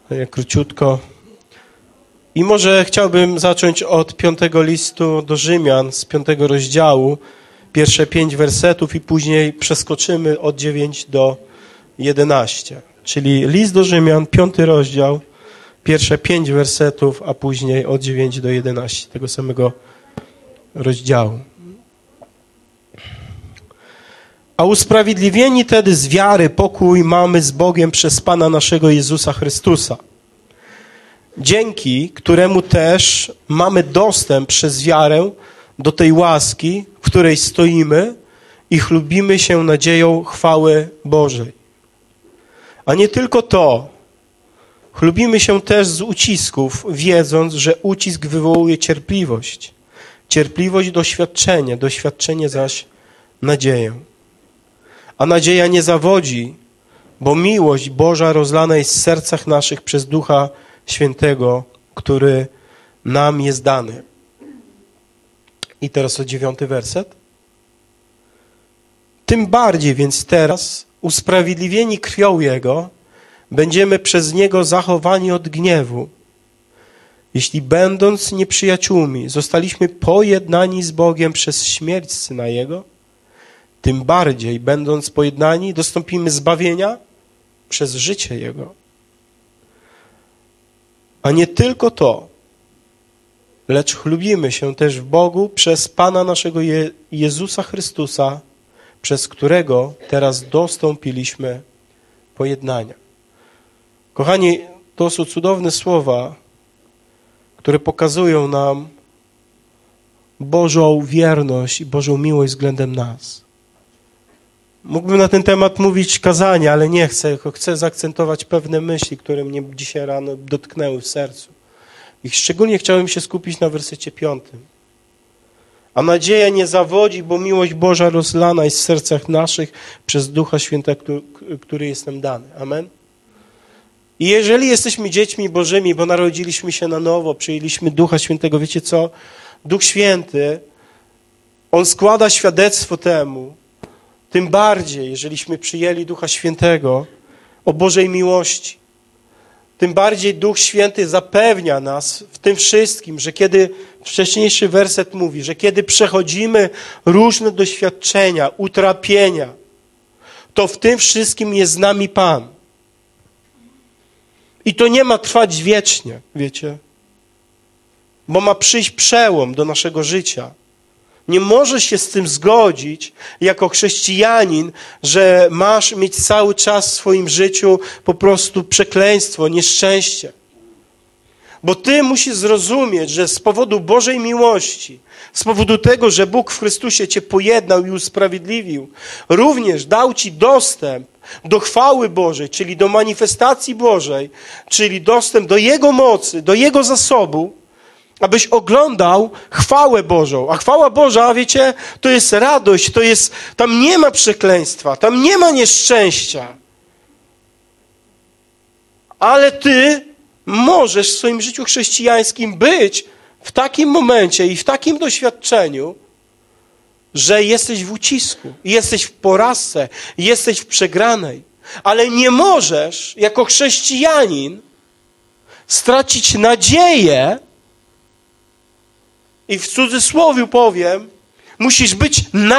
króciutko. I może chciałbym zacząć od 5 listu do Rzymian, z 5 rozdziału, pierwsze 5 wersetów i później przeskoczymy od 9 do 11. Czyli list do Rzymian, 5 rozdział, pierwsze 5 wersetów, a później od 9 do 11 tego samego rozdziału. A usprawiedliwieni tedy z wiary pokój mamy z Bogiem przez Pana naszego Jezusa Chrystusa, dzięki któremu też mamy dostęp przez wiarę do tej łaski, w której stoimy i chlubimy się nadzieją chwały Bożej. A nie tylko to, chlubimy się też z ucisków, wiedząc, że ucisk wywołuje cierpliwość, cierpliwość doświadczenie, doświadczenie zaś nadzieję. A nadzieja nie zawodzi, bo miłość Boża rozlana jest w sercach naszych przez Ducha Świętego, który nam jest dany. I teraz o 9 werset. Tym bardziej więc teraz, usprawiedliwieni krwią Jego, będziemy przez Niego zachowani od gniewu. Jeśli będąc nieprzyjaciółmi, zostaliśmy pojednani z Bogiem przez śmierć Syna Jego, tym bardziej, będąc pojednani, dostąpimy zbawienia przez życie Jego. A nie tylko to, lecz chlubimy się też w Bogu przez Pana naszego Jezusa Chrystusa, przez którego teraz dostąpiliśmy pojednania. Kochani, to są cudowne słowa, które pokazują nam Bożą wierność i Bożą miłość względem nas. Mógłbym na ten temat mówić kazania, ale nie chcę, tylko chcę zaakcentować pewne myśli, które mnie dzisiaj rano dotknęły w sercu. I szczególnie chciałem się skupić na wersecie 5. A nadzieja nie zawodzi, bo miłość Boża rozlana jest w sercach naszych przez Ducha Świętego, który jest nam dany. Amen? I jeżeli jesteśmy dziećmi Bożymi, bo narodziliśmy się na nowo, przyjęliśmy Ducha Świętego, wiecie co? Duch Święty, On składa świadectwo temu, tym bardziej, jeżeliśmy przyjęli Ducha Świętego o Bożej miłości, tym bardziej Duch Święty zapewnia nas w tym wszystkim, że kiedy, wcześniejszy werset mówi, że kiedy przechodzimy różne doświadczenia, utrapienia, to w tym wszystkim jest z nami Pan. I to nie ma trwać wiecznie, wiecie, bo ma przyjść przełom do naszego życia. Nie możesz się z tym zgodzić jako chrześcijanin, że masz mieć cały czas w swoim życiu po prostu przekleństwo, nieszczęście. Bo ty musisz zrozumieć, że z powodu Bożej miłości, z powodu tego, że Bóg w Chrystusie cię pojednał i usprawiedliwił, również dał ci dostęp do chwały Bożej, czyli do manifestacji Bożej, czyli dostęp do Jego mocy, do Jego zasobu, abyś oglądał chwałę Bożą. A chwała Boża, wiecie, to jest radość, to jest, tam nie ma przekleństwa, tam nie ma nieszczęścia. Ale ty możesz w swoim życiu chrześcijańskim być w takim momencie i w takim doświadczeniu, że jesteś w ucisku, jesteś w porażce, jesteś w przegranej. Ale nie możesz jako chrześcijanin stracić nadzieję. I w cudzysłowie powiem, musisz być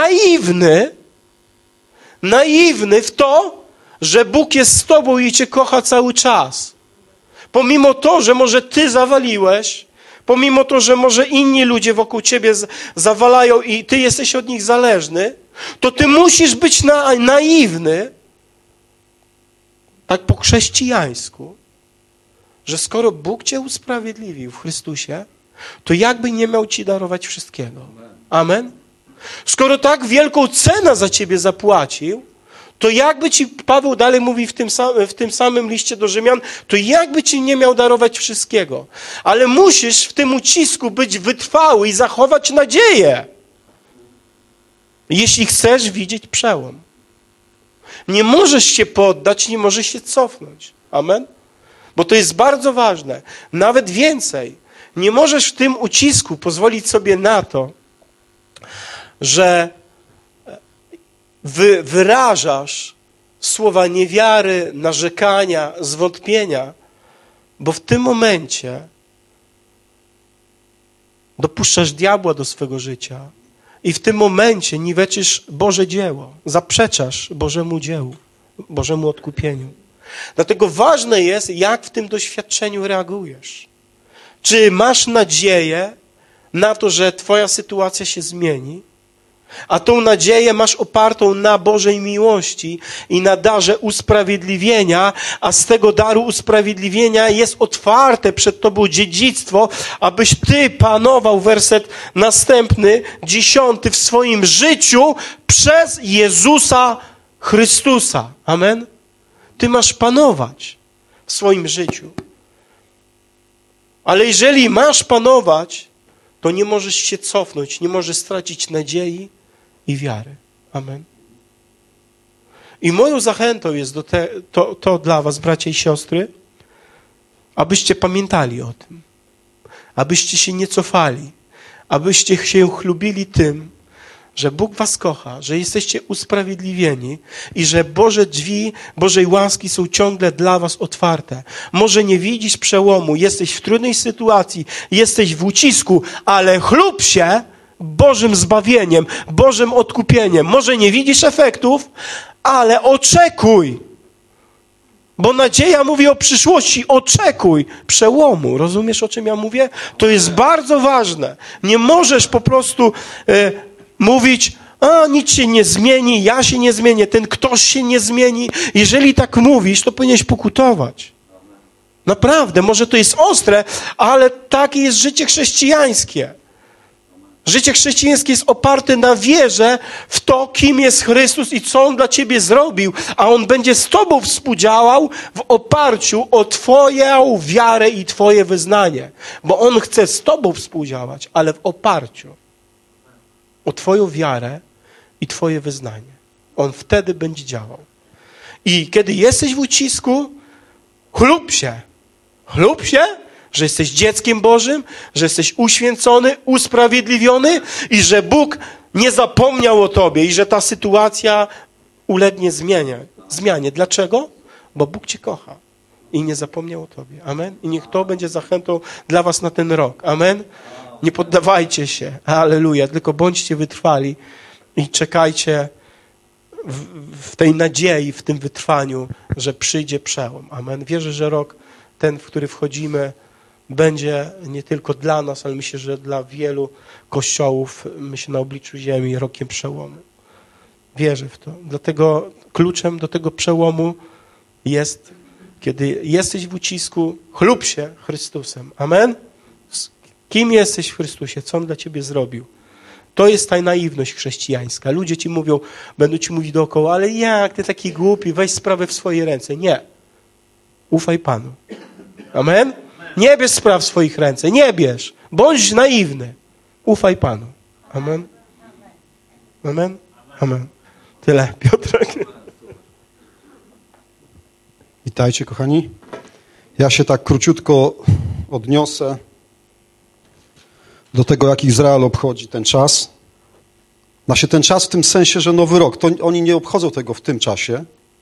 naiwny w to, że Bóg jest z tobą i cię kocha cały czas. Pomimo to, że może ty zawaliłeś, pomimo to, że może inni ludzie wokół ciebie zawalają i ty jesteś od nich zależny, to ty musisz być naiwny, tak po chrześcijańsku, że skoro Bóg cię usprawiedliwił w Chrystusie, to jakby nie miał ci darować wszystkiego. Amen? Skoro tak wielką cenę za ciebie zapłacił, to jakby ci, Paweł dalej mówi w tym samym liście do Rzymian, to jakby ci nie miał darować wszystkiego. Ale musisz w tym ucisku być wytrwały i zachować nadzieję, jeśli chcesz widzieć przełom. Nie możesz się poddać, nie możesz się cofnąć. Amen? Bo to jest bardzo ważne. Nawet więcej. Nie możesz w tym ucisku pozwolić sobie na to, że wyrażasz słowa niewiary, narzekania, zwątpienia, Bo w tym momencie dopuszczasz diabła do swego życia i w tym momencie niweczysz Boże dzieło, zaprzeczasz Bożemu dziełu, Bożemu odkupieniu. Dlatego ważne jest, jak w tym doświadczeniu reagujesz. Czy masz nadzieję na to, że twoja sytuacja się zmieni, a tą nadzieję masz opartą na Bożej miłości i na darze usprawiedliwienia, a z tego daru usprawiedliwienia jest otwarte przed tobą dziedzictwo, abyś ty panował, werset następny, 10, w swoim życiu przez Jezusa Chrystusa. Amen? Ty masz panować w swoim życiu. Ale jeżeli masz panować, to nie możesz się cofnąć, nie możesz stracić nadziei i wiary. Amen. I moją zachętą jest to dla was, bracia i siostry, abyście pamiętali o tym. Abyście się nie cofali. Abyście się chlubili tym, że Bóg was kocha, że jesteście usprawiedliwieni i że Boże drzwi Bożej łaski są ciągle dla was otwarte. Może nie widzisz przełomu, jesteś w trudnej sytuacji, jesteś w ucisku, ale chlub się Bożym zbawieniem, Bożym odkupieniem. Może nie widzisz efektów, ale oczekuj. Bo nadzieja mówi o przyszłości. Oczekuj przełomu. Rozumiesz, o czym ja mówię? To jest bardzo ważne. Nie możesz po prostu mówić, nic się nie zmieni, ja się nie zmienię, ten ktoś się nie zmieni. Jeżeli tak mówisz, to powinieneś pokutować. Naprawdę, może to jest ostre, ale takie jest życie chrześcijańskie. Życie chrześcijańskie jest oparte na wierze w to, kim jest Chrystus i co On dla ciebie zrobił, a On będzie z tobą współdziałał w oparciu o twoją wiarę i twoje wyznanie. Bo On chce z tobą współdziałać, ale w oparciu o twoją wiarę i twoje wyznanie. On wtedy będzie działał. I kiedy jesteś w ucisku, chlub się, że jesteś dzieckiem Bożym, że jesteś uświęcony, usprawiedliwiony i że Bóg nie zapomniał o tobie i że ta sytuacja ulegnie zmianie. Dlaczego? Bo Bóg cię kocha i nie zapomniał o tobie. Amen? I niech to będzie zachętą dla was na ten rok. Amen? Nie poddawajcie się. Halleluja. Tylko bądźcie wytrwali i czekajcie w tej nadziei, w tym wytrwaniu, że przyjdzie przełom. Amen? Wierzę, że rok ten, w który wchodzimy, będzie nie tylko dla nas, ale myślę, że dla wielu kościołów, myślę, na obliczu ziemi, rokiem przełomu. Wierzę w to. Dlatego kluczem do tego przełomu jest, kiedy jesteś w ucisku, chlub się Chrystusem. Amen? Kim jesteś w Chrystusie? Co On dla ciebie zrobił? To jest ta naiwność chrześcijańska. Ludzie ci mówią, będą ci mówić dookoła, ale jak, ty taki głupi, weź sprawę w swoje ręce. Nie. Ufaj Panu. Amen? Nie bierz spraw w swoich ręce. Nie bierz. Bądź naiwny. Ufaj Panu. Amen? Amen? Amen. Tyle, Piotrek. Witajcie, kochani. Ja się tak króciutko odniosę do tego, jak Izrael obchodzi ten czas. Znaczy ten czas w tym sensie, że Nowy Rok. To oni nie obchodzą tego w tym czasie,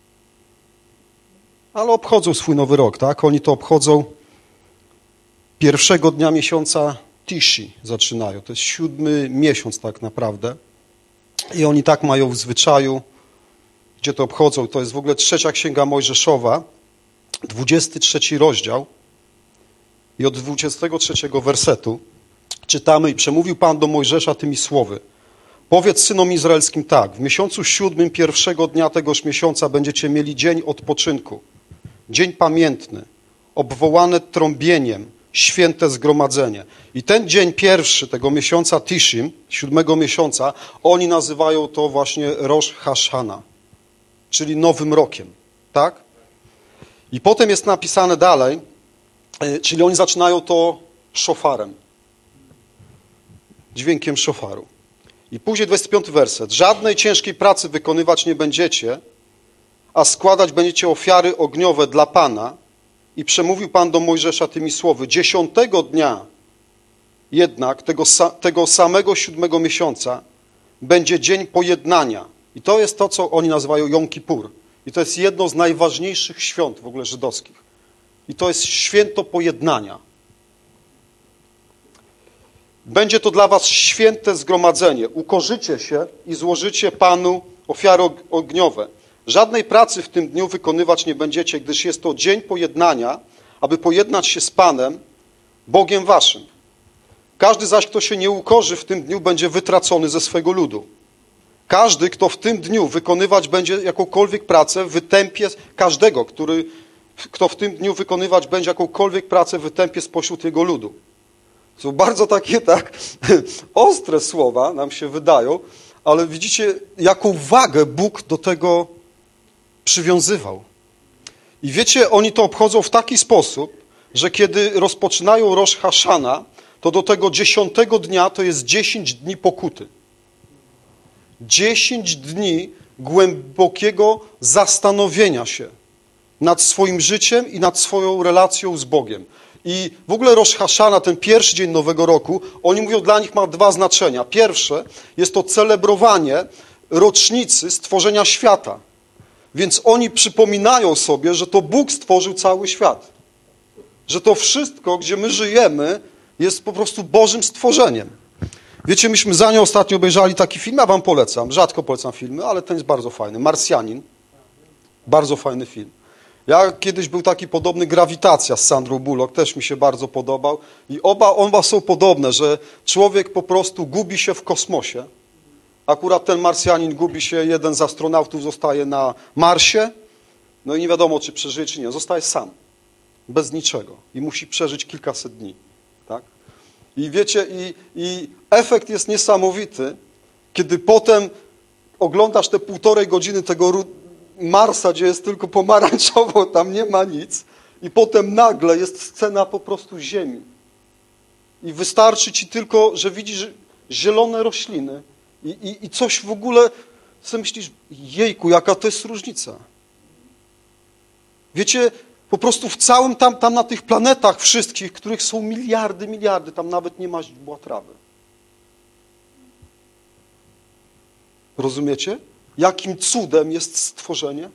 ale obchodzą swój Nowy Rok, tak? Oni to obchodzą pierwszego dnia miesiąca Tishi zaczynają. To jest 7. miesiąc tak naprawdę. I oni tak mają w zwyczaju, gdzie to obchodzą. To jest w ogóle 3. Księga Mojżeszowa, 23 rozdział i od 23 wersetu czytamy: i przemówił Pan do Mojżesza tymi słowy. Powiedz synom izraelskim tak, w miesiącu 7, pierwszego dnia tegoż miesiąca będziecie mieli dzień odpoczynku, dzień pamiętny, obwołany trąbieniem, święte zgromadzenie. I ten dzień pierwszy tego miesiąca Tishim, 7 miesiąca, oni nazywają to właśnie Rosh Hashana, czyli Nowym Rokiem, tak? I potem jest napisane dalej, czyli oni zaczynają to szofarem, dźwiękiem szofaru. I później 25 werset. Żadnej ciężkiej pracy wykonywać nie będziecie, a składać będziecie ofiary ogniowe dla Pana. I przemówił Pan do Mojżesza tymi słowy. 10 dnia jednak tego samego 7 miesiąca będzie dzień pojednania. I to jest to, co oni nazywają Jom Kippur. I to jest jedno z najważniejszych świąt w ogóle żydowskich. I to jest święto pojednania. Będzie to dla was święte zgromadzenie. Ukorzycie się i złożycie Panu ofiary ogniowe. Żadnej pracy w tym dniu wykonywać nie będziecie, gdyż jest to dzień pojednania, aby pojednać się z Panem, Bogiem waszym. Każdy zaś, kto się nie ukorzy w tym dniu, będzie wytracony ze swego ludu. Każdy, kto w tym dniu wykonywać będzie jakąkolwiek pracę, wytępie każdego, kto w tym dniu wykonywać będzie jakąkolwiek pracę, wytępie spośród jego ludu. Są bardzo takie ostre słowa, nam się wydają, ale widzicie, jaką wagę Bóg do tego przywiązywał. I wiecie, oni to obchodzą w taki sposób, że kiedy rozpoczynają Rosh Hashana, to do tego 10 dnia to jest 10 dni pokuty. 10 dni głębokiego zastanowienia się nad swoim życiem i nad swoją relacją z Bogiem. I w ogóle Rosh Hashana, ten pierwszy dzień Nowego Roku, oni mówią, dla nich ma dwa znaczenia. Pierwsze jest to celebrowanie rocznicy stworzenia świata. Więc oni przypominają sobie, że to Bóg stworzył cały świat. Że to wszystko, gdzie my żyjemy, jest po prostu Bożym stworzeniem. Wiecie, myśmy za nią ostatnio obejrzeli taki film, ja wam polecam, rzadko polecam filmy, ale ten jest bardzo fajny. Marsjanin. Bardzo fajny film. Ja kiedyś był taki podobny Grawitacja z Sandrą Bullock, też mi się bardzo podobał. I oba są podobne, że człowiek po prostu gubi się w kosmosie. Akurat ten Marsjanin gubi się, jeden z astronautów zostaje na Marsie, no i nie wiadomo, czy przeżyje, czy nie. Zostaje sam, bez niczego i musi przeżyć kilkaset dni. Tak? I wiecie, i efekt jest niesamowity, kiedy potem oglądasz te 1,5 godziny tego Marsa, gdzie jest tylko pomarańczowo, tam nie ma nic i potem nagle jest scena po prostu Ziemi. I wystarczy ci tylko, że widzisz zielone rośliny i coś w ogóle, sobie myślisz, jejku, jaka to jest różnica. Wiecie, po prostu w całym tam na tych planetach wszystkich, których są miliardy, tam nawet nie ma źdźbła trawy. Rozumiecie? Jakim cudem jest stworzenie?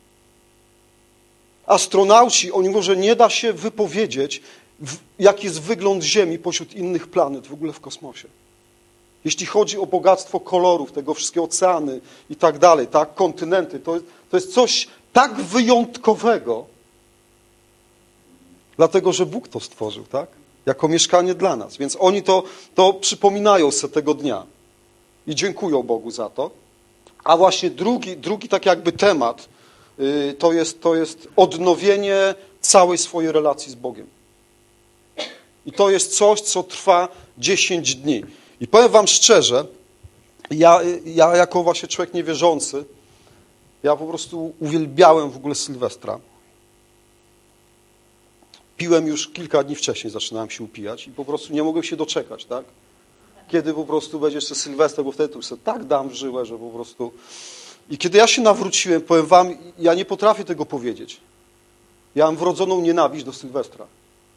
Astronauci, oni mówią, że nie da się wypowiedzieć, jaki jest wygląd Ziemi pośród innych planet w ogóle w kosmosie. Jeśli chodzi o bogactwo kolorów, tego wszystkiego, oceany i tak dalej, tak, kontynenty, to jest coś tak wyjątkowego, dlatego, że Bóg to stworzył, tak? Jako mieszkanie dla nas. Więc oni to przypominają sobie tego dnia i dziękują Bogu za to. A właśnie drugi tak jakby temat to jest odnowienie całej swojej relacji z Bogiem. I to jest coś, co trwa 10 dni. I powiem wam szczerze, ja jako właśnie człowiek niewierzący, ja po prostu uwielbiałem w ogóle Sylwestra. Piłem już kilka dni wcześniej, zaczynałem się upijać i po prostu nie mogłem się doczekać, tak? Kiedy po prostu będzie jeszcze Sylwester, bo wtedy to już sobie tak dam w żyłę, że po prostu... I kiedy ja się nawróciłem, powiem wam, ja nie potrafię tego powiedzieć. Ja mam wrodzoną nienawiść do Sylwestra.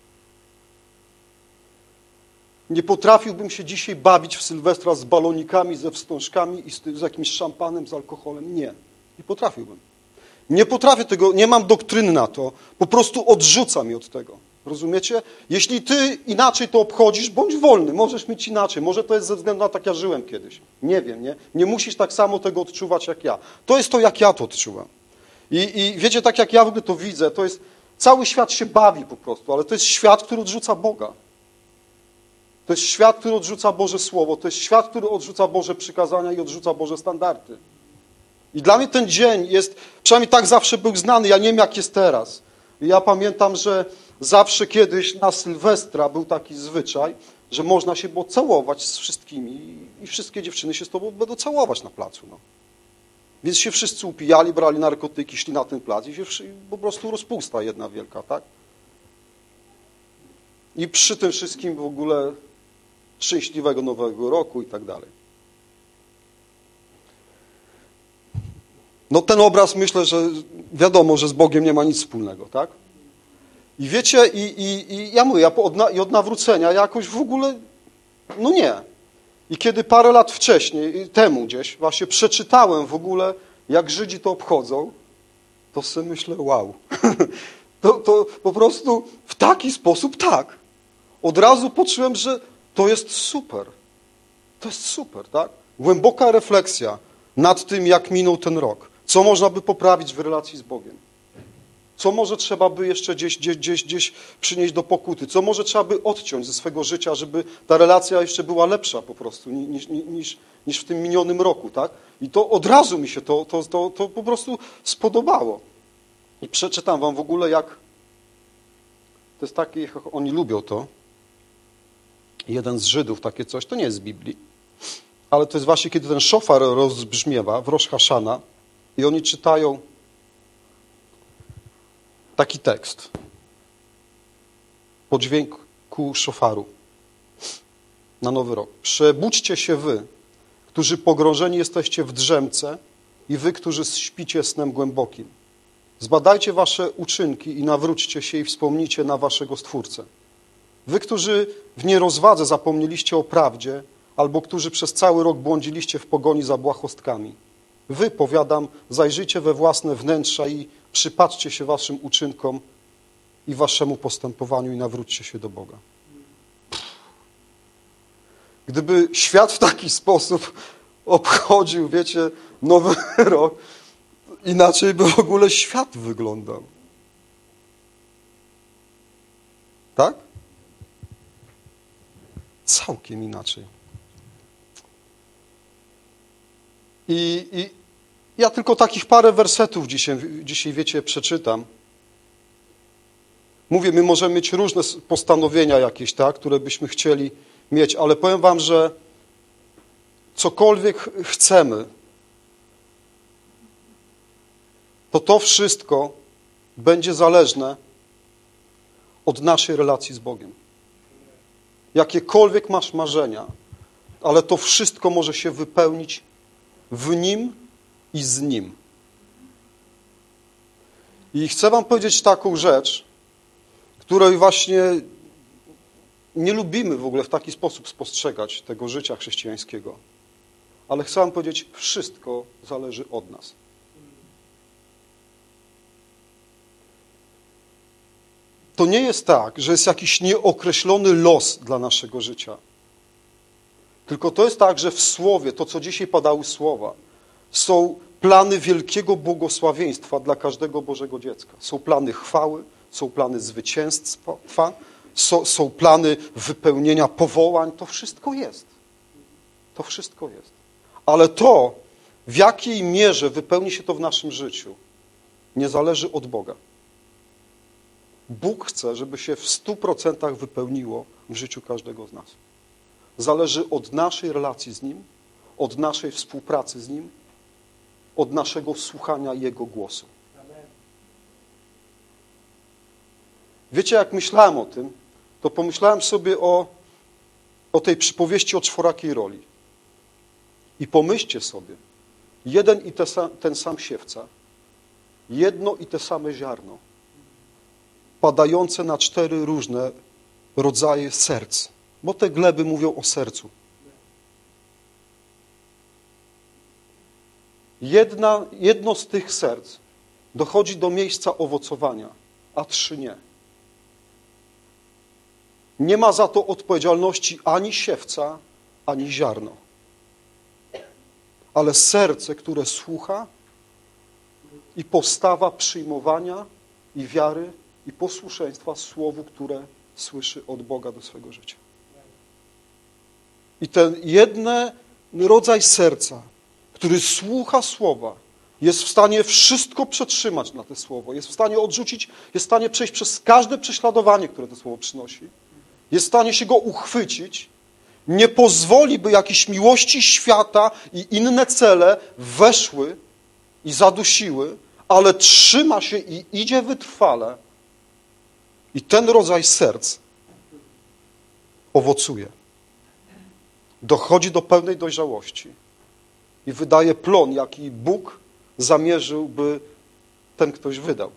Nie potrafiłbym się dzisiaj bawić w Sylwestra z balonikami, ze wstążkami i z jakimś szampanem, z alkoholem. Nie potrafiłbym. Nie potrafię tego, nie mam doktryny na to, po prostu odrzuca mnie od tego. Rozumiecie? Jeśli ty inaczej to obchodzisz, bądź wolny, możesz mieć inaczej. Może to jest ze względu na tak, ja żyłem kiedyś. Nie wiem, nie? Nie musisz tak samo tego odczuwać jak ja. To jest to, jak ja to odczuwam. I wiecie, tak jak ja w ogóle to widzę, to jest, cały świat się bawi po prostu, ale to jest świat, który odrzuca Boga. To jest świat, który odrzuca Boże Słowo, to jest świat, który odrzuca Boże przykazania i odrzuca Boże standardy. I dla mnie ten dzień jest, przynajmniej tak zawsze był znany, ja nie wiem jak jest teraz. I ja pamiętam, że zawsze kiedyś na Sylwestra był taki zwyczaj, że można się było całować z wszystkimi i wszystkie dziewczyny się z tobą będą całować na placu. No. Więc się wszyscy upijali, brali narkotyki, szli na ten plac i się po prostu rozpusta jedna wielka, tak? I przy tym wszystkim w ogóle szczęśliwego Nowego Roku i tak dalej. No ten obraz, myślę, że wiadomo, że z Bogiem nie ma nic wspólnego, tak? I wiecie, i ja mówię, od nawrócenia jakoś w ogóle, no nie. I kiedy parę lat wcześniej, temu gdzieś, właśnie przeczytałem w ogóle, jak Żydzi to obchodzą, to sobie myślę, wow. To po prostu w taki sposób tak. Od razu poczułem, że to jest super. To jest super, tak? Głęboka refleksja nad tym, jak minął ten rok. Co można by poprawić w relacji z Bogiem? Co może trzeba by jeszcze gdzieś przynieść do pokuty? Co może trzeba by odciąć ze swego życia, żeby ta relacja jeszcze była lepsza po prostu niż w tym minionym roku, tak? I to od razu mi się to po prostu spodobało. I przeczytam wam w ogóle, jak to jest takie, jak oni lubią to. Jeden z Żydów takie coś, to nie jest z Biblii, ale to jest właśnie, kiedy ten szofar rozbrzmiewa w Rosh Hashana i oni czytają taki tekst po dźwięku szofaru na Nowy Rok. Przebudźcie się wy, którzy pogrążeni jesteście w drzemce i wy, którzy śpicie snem głębokim. Zbadajcie wasze uczynki i nawróćcie się i wspomnijcie na waszego Stwórcę. Wy, którzy w nierozwadze zapomnieliście o prawdzie, albo którzy przez cały rok błądziliście w pogoni za błahostkami. Wy, powiadam, zajrzyjcie we własne wnętrza i przypatrzcie się waszym uczynkom i waszemu postępowaniu i nawróćcie się do Boga. Gdyby świat w taki sposób obchodził, wiecie, Nowy Rok, inaczej by w ogóle świat wyglądał. Tak? Całkiem inaczej. I ja tylko takich parę wersetów dzisiaj, wiecie, przeczytam. Mówię, my możemy mieć różne postanowienia jakieś, tak, które byśmy chcieli mieć, ale powiem wam, że cokolwiek chcemy, to wszystko będzie zależne od naszej relacji z Bogiem. Jakiekolwiek masz marzenia, ale to wszystko może się wypełnić w Nim i z Nim. I chcę wam powiedzieć taką rzecz, której właśnie nie lubimy w ogóle w taki sposób spostrzegać tego życia chrześcijańskiego. Ale chcę wam powiedzieć, wszystko zależy od nas. To nie jest tak, że jest jakiś nieokreślony los dla naszego życia. Tylko to jest tak, że w Słowie, to co dzisiaj padały słowa, są plany wielkiego błogosławieństwa dla każdego Bożego dziecka. Są plany chwały, są plany zwycięstwa, są plany wypełnienia powołań. To wszystko jest. To wszystko jest. Ale to, w jakiej mierze wypełni się to w naszym życiu, nie zależy od Boga. Bóg chce, żeby się w 100% wypełniło w życiu każdego z nas. Zależy od naszej relacji z Nim, od naszej współpracy z Nim, od naszego słuchania Jego głosu. Wiecie, jak myślałem o tym, to pomyślałem sobie o tej przypowieści o czworakiej roli. I pomyślcie sobie, jeden i ten sam siewca, jedno i te same ziarno, padające na 4 różne rodzaje serc, bo te gleby mówią o sercu. Jedno z tych serc dochodzi do miejsca owocowania, a 3 nie. Nie ma za to odpowiedzialności ani siewca, ani ziarno. Ale serce, które słucha i postawa przyjmowania i wiary i posłuszeństwa słowu, które słyszy od Boga do swego życia. I ten jeden rodzaj serca, który słucha słowa, jest w stanie wszystko przetrzymać na to słowo, jest w stanie odrzucić, jest w stanie przejść przez każde prześladowanie, które to słowo przynosi, jest w stanie się go uchwycić, nie pozwoli, by jakieś miłości świata i inne cele weszły i zadusiły, ale trzyma się i idzie wytrwale. I ten rodzaj serc owocuje. Dochodzi do pełnej dojrzałości i wydaje plon, jaki Bóg zamierzył, by ten ktoś wydał.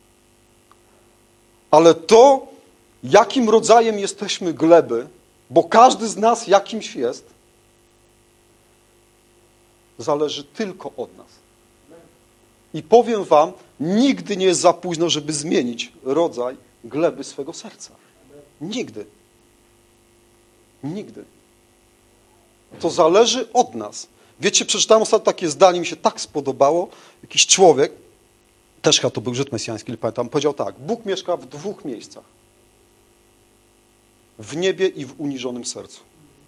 Ale to, jakim rodzajem jesteśmy gleby, bo każdy z nas jakimś jest, zależy tylko od nas. I powiem wam, nigdy nie jest za późno, żeby zmienić rodzaj gleby swego serca. Nigdy. Nigdy. To zależy od nas. Wiecie, przeczytałem ostatnio takie zdanie, mi się tak spodobało. Jakiś człowiek, też chyba to był Żyd mesjański, nie pamiętam, powiedział tak: Bóg mieszka w dwóch miejscach. W niebie i w uniżonym sercu.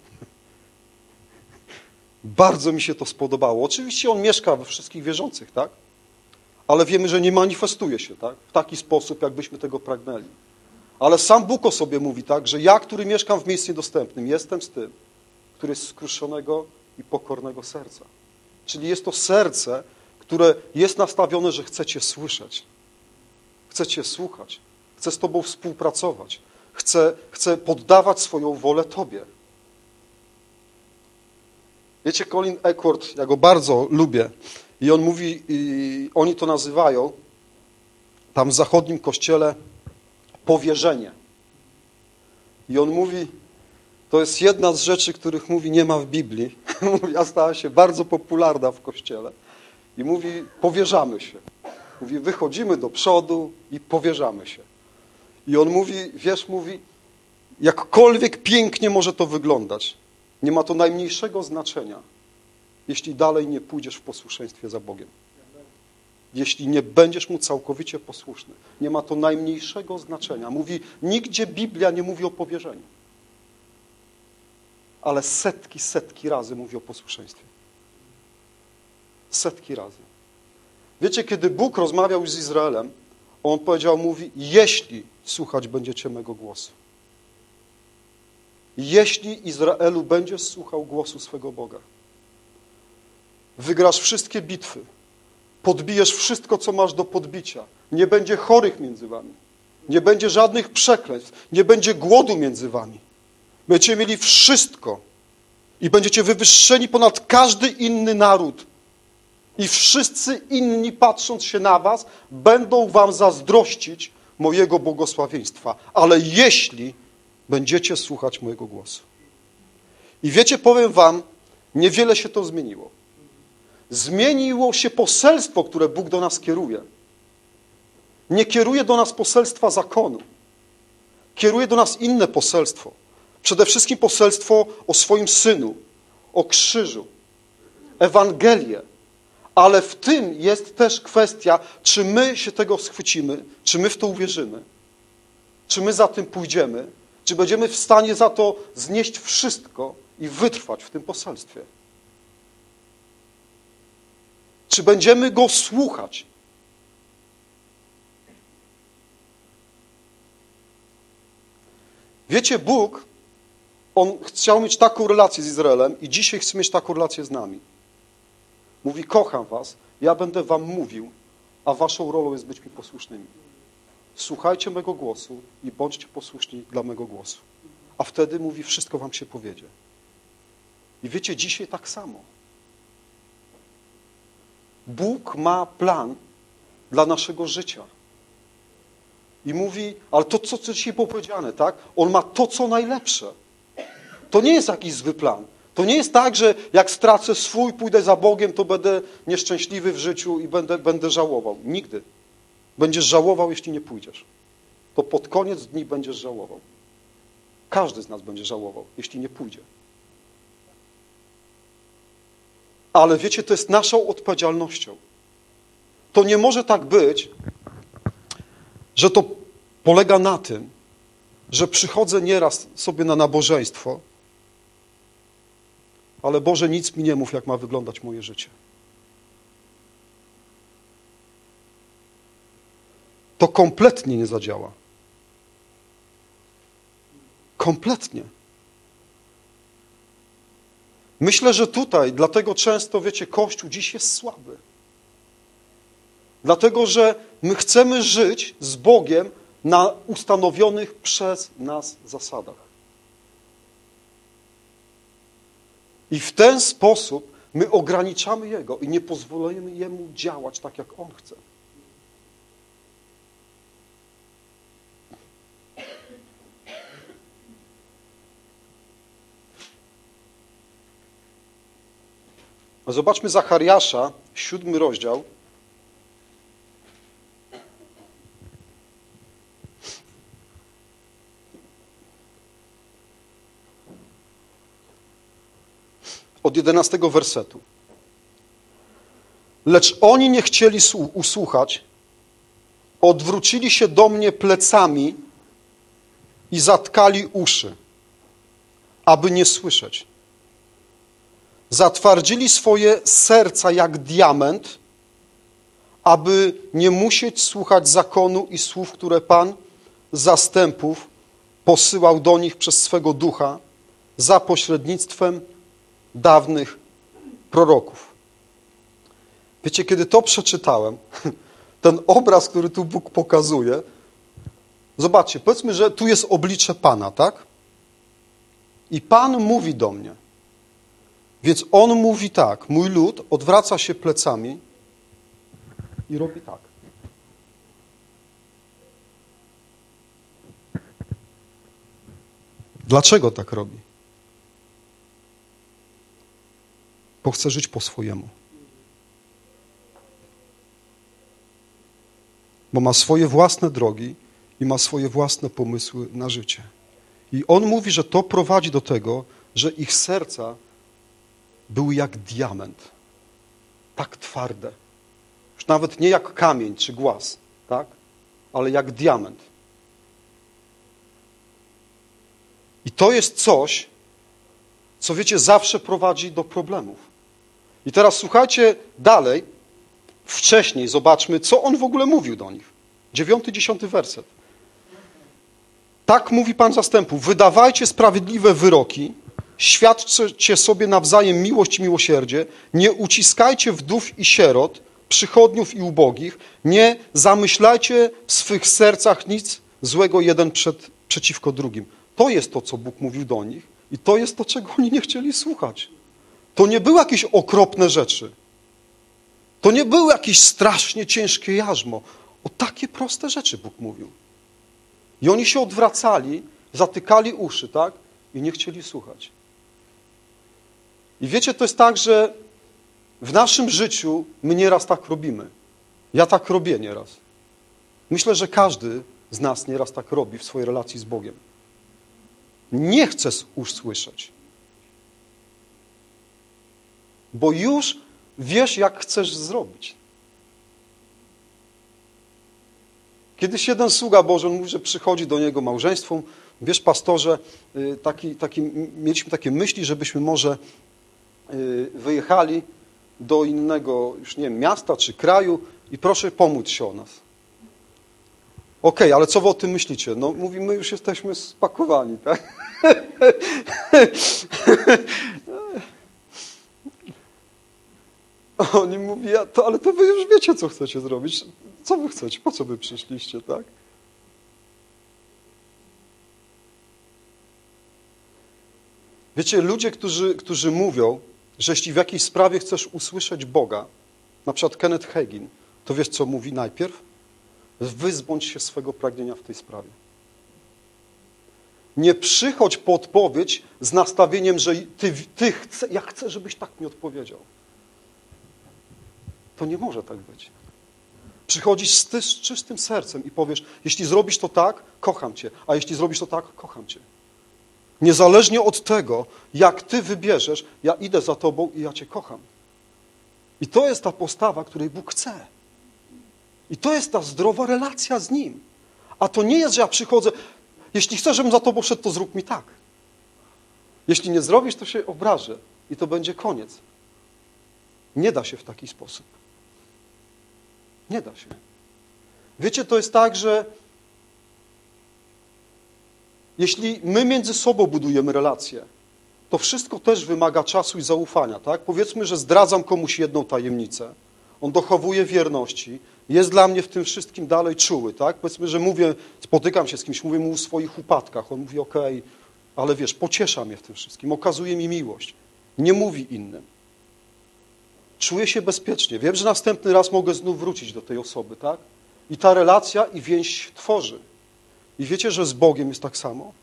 Bardzo mi się to spodobało. Oczywiście on mieszka we wszystkich wierzących, tak? Ale wiemy, że nie manifestuje się, tak? W taki sposób, jakbyśmy tego pragnęli. Ale sam Bóg o sobie mówi, tak? Że ja, który mieszkam w miejscu niedostępnym, jestem z tym, który jest skruszonego i pokornego serca. Czyli jest to serce, które jest nastawione, że chce Cię słyszeć. Chce Cię słuchać. Chce z Tobą współpracować. Chce poddawać swoją wolę Tobie. Wiecie, Colin Eckford, ja go bardzo lubię i on mówi, oni to nazywają tam w zachodnim kościele powierzenie. I on mówi, to jest jedna z rzeczy, których mówi nie ma w Biblii. Mówi, a stała się bardzo popularna w kościele. I mówi, powierzamy się. Mówi, wychodzimy do przodu i powierzamy się. I on mówi, wiesz, mówi, jakkolwiek pięknie może to wyglądać, nie ma to najmniejszego znaczenia, jeśli dalej nie pójdziesz w posłuszeństwie za Bogiem. Jeśli nie będziesz mu całkowicie posłuszny. Nie ma to najmniejszego znaczenia. Mówi, nigdzie Biblia nie mówi o powierzeniu. Ale setki razy mówi o posłuszeństwie. Setki razy. Wiecie, kiedy Bóg rozmawiał z Izraelem, On powiedział, mówi, jeśli słuchać będziecie mego głosu. Jeśli Izraelu będziesz słuchał głosu swego Boga, wygrasz wszystkie bitwy, podbijesz wszystko, co masz do podbicia. Nie będzie chorych między wami. Nie będzie żadnych przekleństw. Nie będzie głodu między wami. Będziecie mieli wszystko i będziecie wywyższeni ponad każdy inny naród. I wszyscy inni, patrząc się na was, będą wam zazdrościć mojego błogosławieństwa. Ale jeśli będziecie słuchać mojego głosu. I wiecie, powiem wam, niewiele się to zmieniło. Zmieniło się poselstwo, które Bóg do nas kieruje. Nie kieruje do nas poselstwa zakonu. Kieruje do nas inne poselstwo. Przede wszystkim poselstwo o swoim Synu, o krzyżu, Ewangelię. Ale w tym jest też kwestia, czy my się tego schwycimy, czy my w to uwierzymy, czy my za tym pójdziemy, czy będziemy w stanie za to znieść wszystko i wytrwać w tym poselstwie. Czy będziemy go słuchać? Wiecie, Bóg, On chciał mieć taką relację z Izraelem i dzisiaj chce mieć taką relację z nami. Mówi, kocham was, ja będę wam mówił, a waszą rolą jest być mi posłusznymi. Słuchajcie mego głosu i bądźcie posłuszni dla mego głosu. A wtedy, mówi, wszystko wam się powiedzie. I wiecie, dzisiaj tak samo. Bóg ma plan dla naszego życia. I mówi, ale to, co dzisiaj było powiedziane, tak? On ma to, co najlepsze. To nie jest jakiś zły plan. To nie jest tak, że jak stracę swój, pójdę za Bogiem, to będę nieszczęśliwy w życiu i będę żałował. Nigdy. Będziesz żałował, jeśli nie pójdziesz. To pod koniec dni będziesz żałował. Każdy z nas będzie żałował, jeśli nie pójdzie. Ale wiecie, to jest naszą odpowiedzialnością. To nie może tak być, że to polega na tym, że przychodzę nieraz sobie na nabożeństwo, ale Boże, nic mi nie mów, jak ma wyglądać moje życie. To kompletnie nie zadziała. Kompletnie. Myślę, że tutaj, dlatego często, wiecie, Kościół dziś jest słaby. Dlatego, że my chcemy żyć z Bogiem na ustanowionych przez nas zasadach. I w ten sposób my ograniczamy Jego i nie pozwolimy Jemu działać tak, jak On chce. Zobaczmy Zachariasza, 7 rozdział. od 11 wersetu. Lecz oni nie chcieli usłuchać, odwrócili się do mnie plecami i zatkali uszy, aby nie słyszeć. Zatwardzili swoje serca jak diament, aby nie musieć słuchać zakonu i słów, które Pan zastępów posyłał do nich przez swego ducha za pośrednictwem dawnych proroków. Wiecie, kiedy to przeczytałem, ten obraz, który tu Bóg pokazuje, zobaczcie, powiedzmy, że tu jest oblicze Pana, tak? I Pan mówi do mnie. Więc On mówi tak, mój lud odwraca się plecami i robi tak. Dlaczego tak robi? Bo chce żyć po swojemu. Bo ma swoje własne drogi i ma swoje własne pomysły na życie. I on mówi, że to prowadzi do tego, że ich serca były jak diament. Tak twarde. Już nawet nie jak kamień czy głaz, tak? Ale jak diament. I to jest coś, co wiecie, zawsze prowadzi do problemów. I teraz słuchajcie dalej, wcześniej zobaczmy, co on w ogóle mówił do nich. 9, 10 werset. Tak mówi Pan zastępów, wydawajcie sprawiedliwe wyroki, świadczcie sobie nawzajem miłość i miłosierdzie, nie uciskajcie wdów i sierot, przychodniów i ubogich, nie zamyślajcie w swych sercach nic złego jeden przeciwko drugim. To jest to, co Bóg mówił do nich i to jest to, czego oni nie chcieli słuchać. To nie były jakieś okropne rzeczy. To nie były jakieś strasznie ciężkie jarzmo. O takie proste rzeczy Bóg mówił. I oni się odwracali, zatykali uszy, tak? I nie chcieli słuchać. I wiecie, to jest tak, że w naszym życiu my nieraz tak robimy. Ja tak robię nieraz. Myślę, że każdy z nas nieraz tak robi w swojej relacji z Bogiem. Nie chce usłyszeć. Bo już wiesz, jak chcesz zrobić. Kiedyś jeden sługa Boży, on mówi, że przychodzi do niego małżeństwo. Wiesz, pastorze, mieliśmy takie myśli, żebyśmy może wyjechali do innego, już nie wiem, miasta czy kraju i proszę pomóc się o nas. Okej, ale co wy o tym myślicie? No mówi, my już jesteśmy spakowani, tak? Oni mówi, ale to wy już wiecie, co chcecie zrobić. Co wy chcecie? Po co wy przyszliście, tak? Wiecie, ludzie, którzy mówią, że jeśli w jakiejś sprawie chcesz usłyszeć Boga, na przykład Kenneth Hagin, to wiesz, co mówi najpierw? Wyzbądź się swego pragnienia w tej sprawie. Nie przychodź po odpowiedź z nastawieniem, że ja chcę, żebyś tak mi odpowiedział. To nie może tak być. Przychodzisz z czystym sercem i powiesz, jeśli zrobisz to tak, kocham cię, a jeśli zrobisz to tak, kocham cię. Niezależnie od tego, jak ty wybierzesz, ja idę za tobą i ja cię kocham. I to jest ta postawa, której Bóg chce. I to jest ta zdrowa relacja z Nim. A to nie jest, że ja przychodzę, jeśli chcesz, żebym za tobą szedł, to zrób mi tak. Jeśli nie zrobisz, to się obrażę i to będzie koniec. Nie da się w taki sposób. Nie da się. Wiecie, to jest tak, że jeśli my między sobą budujemy relacje, to wszystko też wymaga czasu i zaufania, tak? Powiedzmy, że zdradzam komuś jedną tajemnicę. On dochowuje wierności, jest dla mnie w tym wszystkim dalej czuły, tak? Powiedzmy, że spotykam się z kimś, mówię mu o swoich upadkach. On mówi, okej, ale wiesz, pociesza mnie w tym wszystkim, okazuje mi miłość. Nie mówi innym. Czuję się bezpiecznie. Wiem, że następny raz mogę znów wrócić do tej osoby, tak? I ta relacja i więź tworzy. I wiecie, że z Bogiem jest tak samo?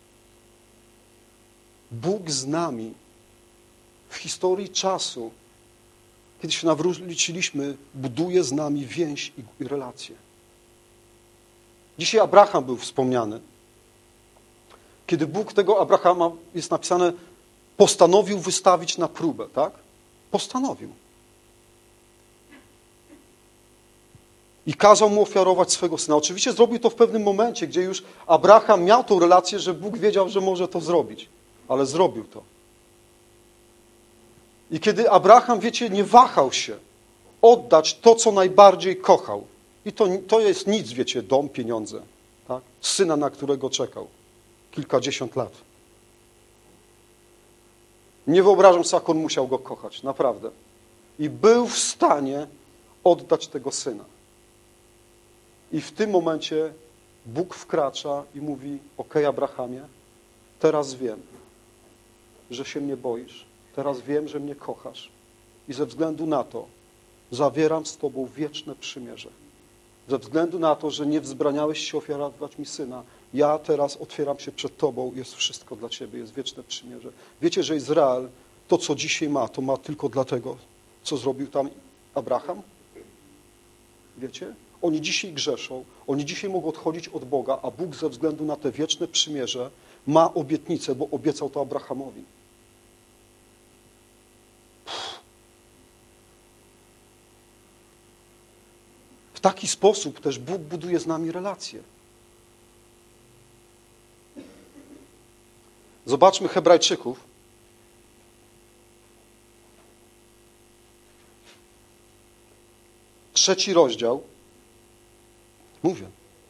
Bóg z nami w historii czasu, kiedy się nawróciliśmy, buduje z nami więź i relacje. Dzisiaj Abraham był wspomniany. Kiedy Bóg tego Abrahama, jest napisane, postanowił wystawić na próbę, tak? Postanowił. I kazał mu ofiarować swego syna. Oczywiście zrobił to w pewnym momencie, gdzie już Abraham miał tą relację, że Bóg wiedział, że może to zrobić. Ale zrobił to. I kiedy Abraham, wiecie, nie wahał się oddać to, co najbardziej kochał. I to jest nic, wiecie, dom, pieniądze. Tak? Syna, na którego czekał kilkadziesiąt lat. Nie wyobrażam sobie, jak on musiał go kochać, naprawdę. I był w stanie oddać tego syna. I w tym momencie Bóg wkracza i mówi: okej, Abrahamie, teraz wiem, że się mnie boisz. Teraz wiem, że mnie kochasz. I ze względu na to zawieram z Tobą wieczne przymierze. Ze względu na to, że nie wzbraniałeś się ofiarować mi syna, ja teraz otwieram się przed Tobą, jest wszystko dla Ciebie, jest wieczne przymierze. Wiecie, że Izrael to, co dzisiaj ma, to ma tylko dlatego, co zrobił tam Abraham? Wiecie? Oni dzisiaj grzeszą, oni dzisiaj mogą odchodzić od Boga, a Bóg ze względu na te wieczne przymierze ma obietnicę, bo obiecał to Abrahamowi. W taki sposób też Bóg buduje z nami relacje. Zobaczmy Hebrajczyków. Trzeci rozdział. Mówię.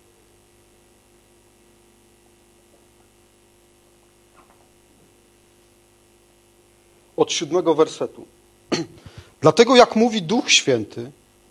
Od 7 wersetu. Dlatego jak mówi Duch Święty,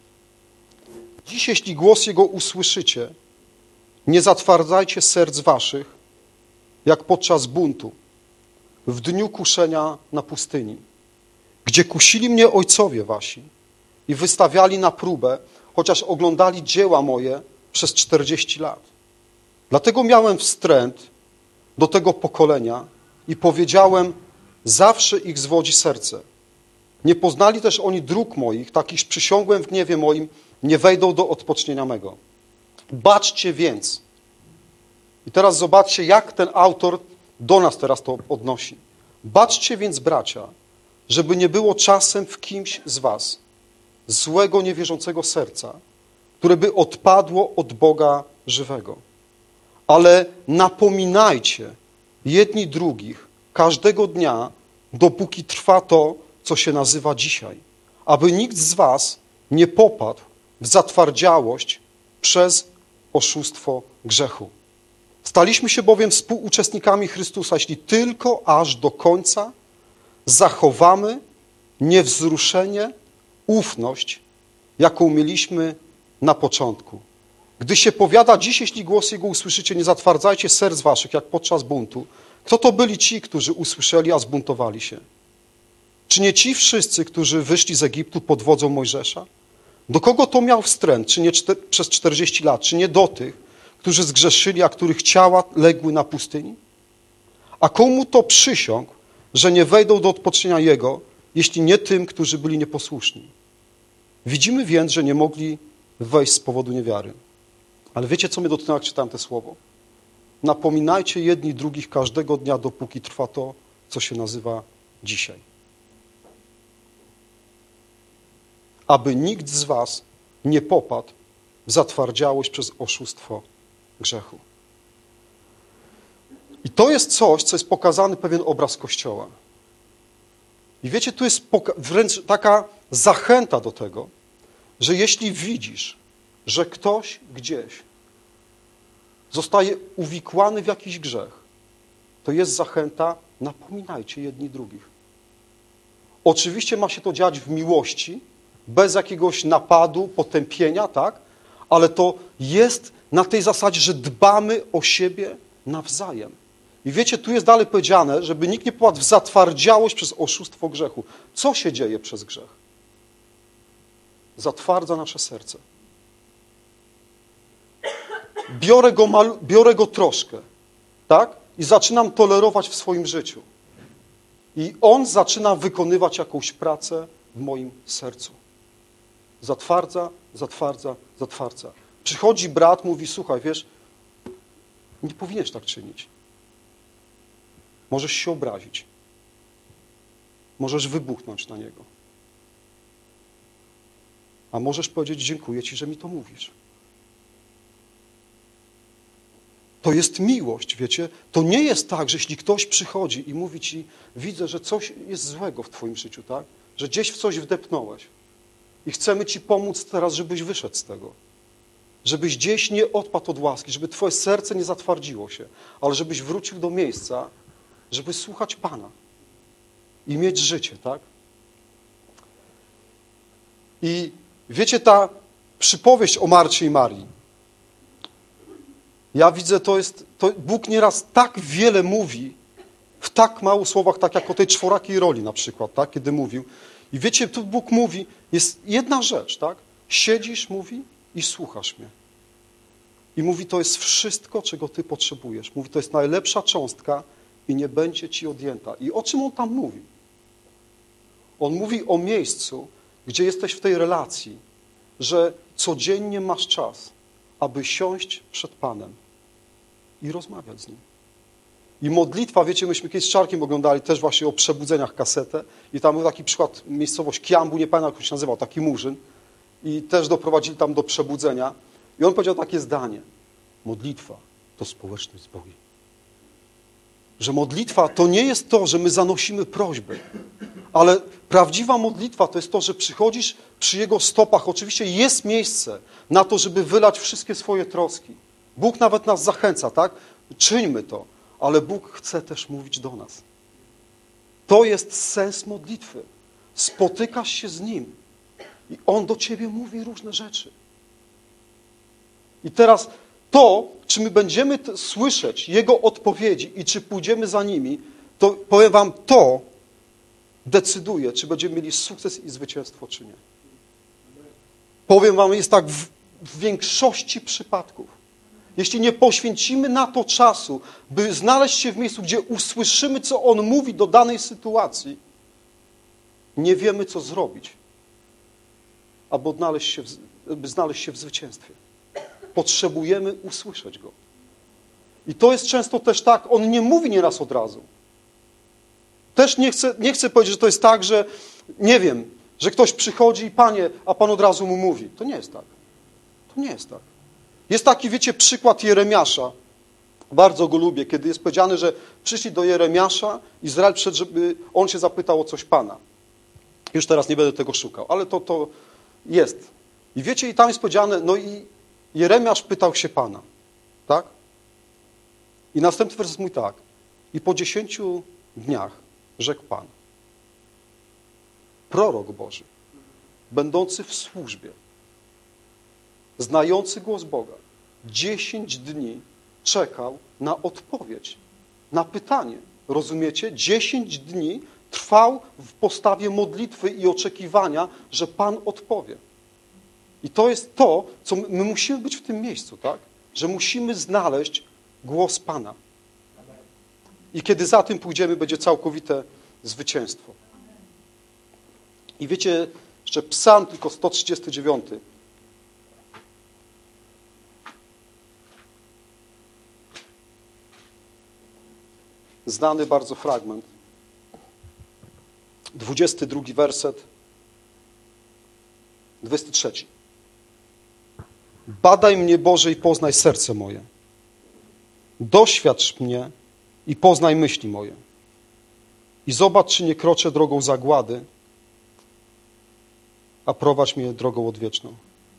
dziś jeśli głos Jego usłyszycie, nie zatwardzajcie serc waszych, jak podczas buntu, w dniu kuszenia na pustyni, gdzie kusili mnie ojcowie wasi i wystawiali na próbę, chociaż oglądali dzieła moje przez 40 lat. Dlatego miałem wstręt do tego pokolenia i powiedziałem, zawsze ich zwodzi serce. Nie poznali też oni dróg moich, tak iż przysiągłem w gniewie moim, nie wejdą do odpocznienia mego. Baczcie więc. I teraz zobaczcie, jak ten autor do nas teraz to odnosi. Baczcie więc, bracia, żeby nie było czasem w kimś z was złego, niewierzącego serca, które by odpadło od Boga żywego. Ale napominajcie jedni drugich każdego dnia, dopóki trwa to, co się nazywa dzisiaj, aby nikt z was nie popadł w zatwardziałość przez oszustwo grzechu. Staliśmy się bowiem współuczestnikami Chrystusa, jeśli tylko aż do końca zachowamy niewzruszenie, ufność, jaką mieliśmy na początku. Gdy się powiada dziś, jeśli głos Jego usłyszycie, nie zatwardzajcie serc waszych, jak podczas buntu. Kto to byli ci, którzy usłyszeli, a zbuntowali się? Czy nie ci wszyscy, którzy wyszli z Egiptu pod wodzą Mojżesza? Do kogo to miał wstręt? Czy nie przez 40 lat? Czy nie do tych, którzy zgrzeszyli, a których ciała legły na pustyni? A komu to przysiągł, że nie wejdą do odpocznienia Jego, jeśli nie tym, którzy byli nieposłuszni? Widzimy więc, że nie mogli wejść z powodu niewiary. Ale wiecie, co mnie dotknęło, jak czytałem to słowo? Napominajcie jedni drugich każdego dnia, dopóki trwa to, co się nazywa dzisiaj. Aby nikt z was nie popadł w zatwardziałość przez oszustwo grzechu. I to jest coś, co jest pokazany pewien obraz Kościoła. I wiecie, tu jest wręcz taka zachęta do tego, że jeśli widzisz, że ktoś gdzieś zostaje uwikłany w jakiś grzech, to jest zachęta, napominajcie jedni drugich. Oczywiście ma się to dziać w miłości, bez jakiegoś napadu, potępienia, tak? Ale to jest na tej zasadzie, że dbamy o siebie nawzajem. I wiecie, tu jest dalej powiedziane, żeby nikt nie popadł w zatwardziałość przez oszustwo grzechu. Co się dzieje przez grzech? Zatwardza nasze serce. Biorę go troszkę, tak? I zaczynam tolerować w swoim życiu. I on zaczyna wykonywać jakąś pracę w moim sercu. Zatwardza, zatwardza, zatwardza. Przychodzi brat, mówi, słuchaj, wiesz, nie powinieneś tak czynić. Możesz się obrazić. możesz wybuchnąć na niego. A możesz powiedzieć, dziękuję Ci, że mi to mówisz. To jest miłość, wiecie? To nie jest tak, że jeśli ktoś przychodzi i mówi Ci, widzę, że coś jest złego w Twoim życiu, tak? Że gdzieś w coś wdepnąłeś i chcemy Ci pomóc teraz, żebyś wyszedł z tego. Żebyś gdzieś nie odpadł od łaski, żeby Twoje serce nie zatwardziło się, ale żebyś wrócił do miejsca, żeby słuchać Pana i mieć życie, tak? I wiecie, ta przypowieść o Marcie i Marii, ja widzę, Bóg nieraz tak wiele mówi w tak mało słowach, tak jak o tej czworakiej roli na przykład, tak? Kiedy mówił. I wiecie, tu Bóg mówi, jest jedna rzecz, tak? Siedzisz, mówi, i słuchasz mnie. I mówi, to jest wszystko, czego Ty potrzebujesz. Mówi, to jest najlepsza cząstka i nie będzie Ci odjęta. I o czym On tam mówi? On mówi o miejscu, gdzie jesteś w tej relacji, że codziennie masz czas, aby siąść przed Panem i rozmawiać z Nim. I modlitwa, wiecie, myśmy kiedyś z Czarkiem oglądali też właśnie o przebudzeniach kasetę i tam był taki przykład, miejscowość Kiambu, nie pamiętam jak on się nazywał, taki murzyn i też doprowadzili tam do przebudzenia i on powiedział takie zdanie: modlitwa to społeczność z Bogiem. Że modlitwa to nie jest to, że my zanosimy prośby, ale prawdziwa modlitwa to jest to, że przychodzisz przy Jego stopach. Oczywiście jest miejsce na to, żeby wylać wszystkie swoje troski. Bóg nawet nas zachęca, tak? Czyńmy to, ale Bóg chce też mówić do nas. To jest sens modlitwy. Spotykasz się z Nim i On do ciebie mówi różne rzeczy. I teraz to, czy my będziemy słyszeć Jego odpowiedzi i czy pójdziemy za nimi, to powiem wam, to decyduje, czy będziemy mieli sukces i zwycięstwo, czy nie. Powiem wam, jest tak w większości przypadków. Jeśli nie poświęcimy na to czasu, by znaleźć się w miejscu, gdzie usłyszymy, co On mówi do danej sytuacji, nie wiemy, co zrobić, aby znaleźć się w zwycięstwie. Potrzebujemy usłyszeć Go. I to jest często też tak, On nie mówi nieraz od razu. Też nie chcę powiedzieć, że to jest tak, że nie wiem, że ktoś przychodzi i Panie, a Pan od razu mu mówi. To nie jest tak. To nie jest tak. Jest taki, wiecie, przykład Jeremiasza. Bardzo go lubię, kiedy jest powiedziane, że przyszli do Jeremiasza, Izrael przyszedł, żeby on się zapytał o coś Pana. Już teraz nie będę tego szukał, ale to jest. I wiecie, i tam jest powiedziane, no i Jeremiasz pytał się Pana, tak? I następny wers mówi tak. I po 10 dniach rzekł Pan, prorok Boży, będący w służbie, znający głos Boga, 10 dni czekał na odpowiedź, na pytanie. Rozumiecie? 10 dni trwał w postawie modlitwy i oczekiwania, że Pan odpowie. I to jest to, co my musimy być w tym miejscu, tak? Że musimy znaleźć głos Pana. I kiedy za tym pójdziemy, będzie całkowite zwycięstwo. I wiecie, jeszcze Psalm tylko 139. Znany bardzo fragment. 22 werset. 23. Badaj mnie, Boże, i poznaj serce moje. Doświadcz mnie i poznaj myśli moje. I zobacz, czy nie kroczę drogą zagłady, a prowadź mnie drogą odwieczną.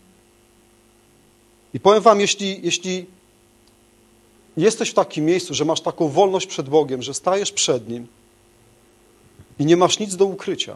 I powiem wam, jeśli jesteś w takim miejscu, że masz taką wolność przed Bogiem, że stajesz przed Nim i nie masz nic do ukrycia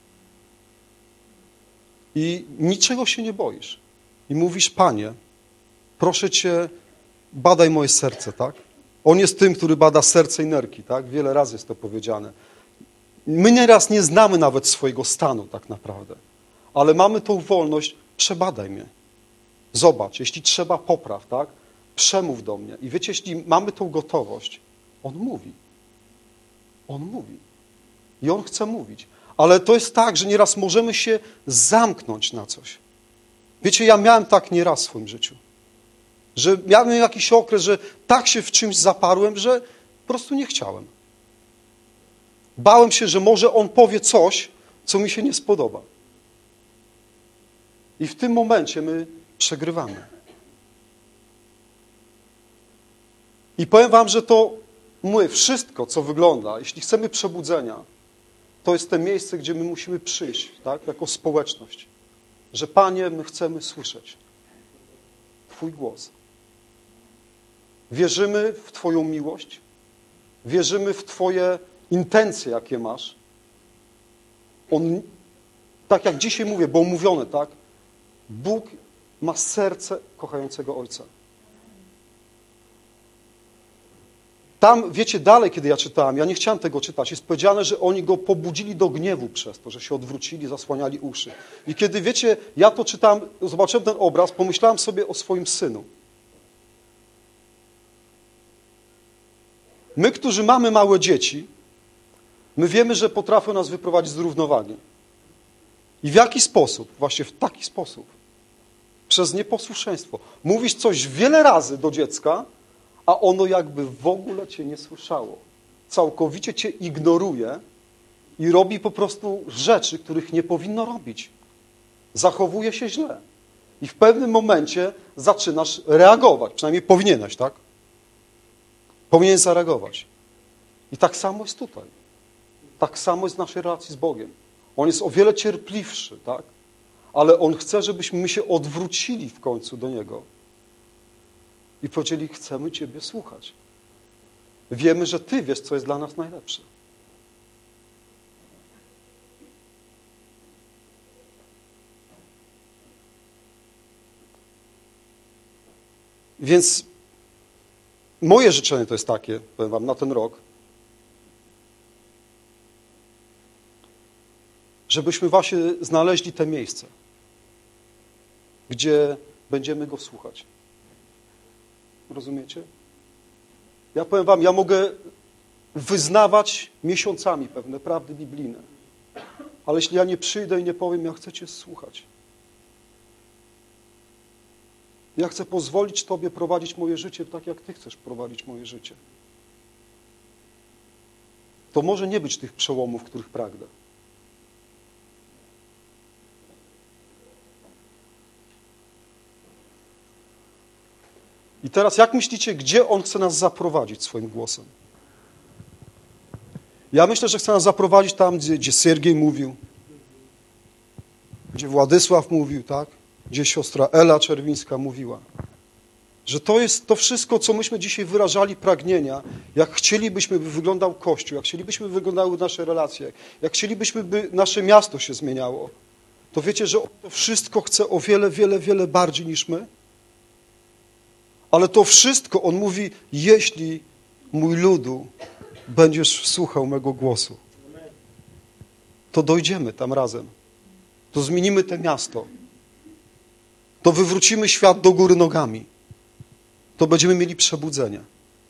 i niczego się nie boisz i mówisz, Panie, proszę Cię, badaj moje serce, tak? On jest tym, który bada serce i nerki, tak? Wiele razy jest to powiedziane. My nieraz nie znamy nawet swojego stanu tak naprawdę, ale mamy tą wolność, przebadaj mnie. Zobacz, jeśli trzeba, popraw, tak? Przemów do mnie. I wiecie, jeśli mamy tą gotowość, On mówi. On mówi. I On chce mówić. Ale to jest tak, że nieraz możemy się zamknąć na coś. Wiecie, ja miałem tak nieraz w swoim życiu. Że miałem jakiś okres, że tak się w czymś zaparłem, że po prostu nie chciałem. Bałem się, że może on powie coś, co mi się nie spodoba. I w tym momencie my przegrywamy. I powiem wam, że to wszystko, co wygląda, jeśli chcemy przebudzenia, to jest to miejsce, gdzie my musimy przyjść, tak, jako społeczność. Że Panie, my chcemy słyszeć Twój głos. Wierzymy w Twoją miłość, wierzymy w Twoje intencje, jakie masz. On, tak jak dzisiaj mówię, bo mówione, tak? Bóg ma serce kochającego Ojca. Tam, wiecie, dalej, kiedy ja czytałem, ja nie chciałem tego czytać, jest powiedziane, że oni go pobudzili do gniewu przez to, że się odwrócili, zasłaniali uszy. I kiedy, wiecie, ja to czytałem, zobaczyłem ten obraz, pomyślałem sobie o swoim synu. My, którzy mamy małe dzieci, my wiemy, że potrafią nas wyprowadzić z równowagi. I w jaki sposób? Właśnie w taki sposób. Przez nieposłuszeństwo. Mówisz coś wiele razy do dziecka, a ono jakby w ogóle cię nie słyszało. Całkowicie cię ignoruje i robi po prostu rzeczy, których nie powinno robić. Zachowuje się źle. I w pewnym momencie zaczynasz reagować. Przynajmniej powinieneś, tak? Powinieneś zareagować. I tak samo jest tutaj. Tak samo jest w naszej relacji z Bogiem. On jest o wiele cierpliwszy, tak? Ale On chce, żebyśmy my się odwrócili w końcu do Niego i powiedzieli, chcemy Ciebie słuchać. Wiemy, że Ty wiesz, co jest dla nas najlepsze. Więc moje życzenie to jest takie, powiem wam, na ten rok, żebyśmy właśnie znaleźli te miejsce, gdzie będziemy Go słuchać. Rozumiecie? Ja powiem wam, ja mogę wyznawać miesiącami pewne prawdy biblijne, ale jeśli ja nie przyjdę i nie powiem, ja chcę Cię słuchać. Ja chcę pozwolić Tobie prowadzić moje życie tak, jak Ty chcesz prowadzić moje życie. To może nie być tych przełomów, których pragnę. I teraz jak myślicie, gdzie On chce nas zaprowadzić swoim głosem? Ja myślę, że chce nas zaprowadzić tam, gdzie Siergiej mówił, gdzie Władysław mówił, tak? Gdzie siostra Ela Czerwińska mówiła. Że to jest to wszystko, co myśmy dzisiaj wyrażali pragnienia, jak chcielibyśmy, by wyglądał Kościół, jak chcielibyśmy, by wyglądały nasze relacje, jak chcielibyśmy, by nasze miasto się zmieniało, to wiecie, że On to wszystko chce o wiele, wiele, wiele bardziej niż my. Ale to wszystko, On mówi, jeśli mój ludu będziesz słuchał mego głosu, to dojdziemy tam razem. To zmienimy to miasto. To wywrócimy świat do góry nogami. To będziemy mieli przebudzenie.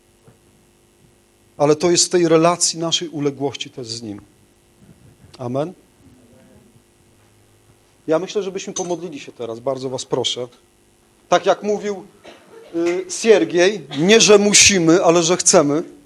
Ale to jest w tej relacji naszej uległości też z Nim. Amen? Ja myślę, żebyśmy pomodlili się teraz. Bardzo was proszę. Tak jak mówił Siergiej, nie że musimy, ale że chcemy.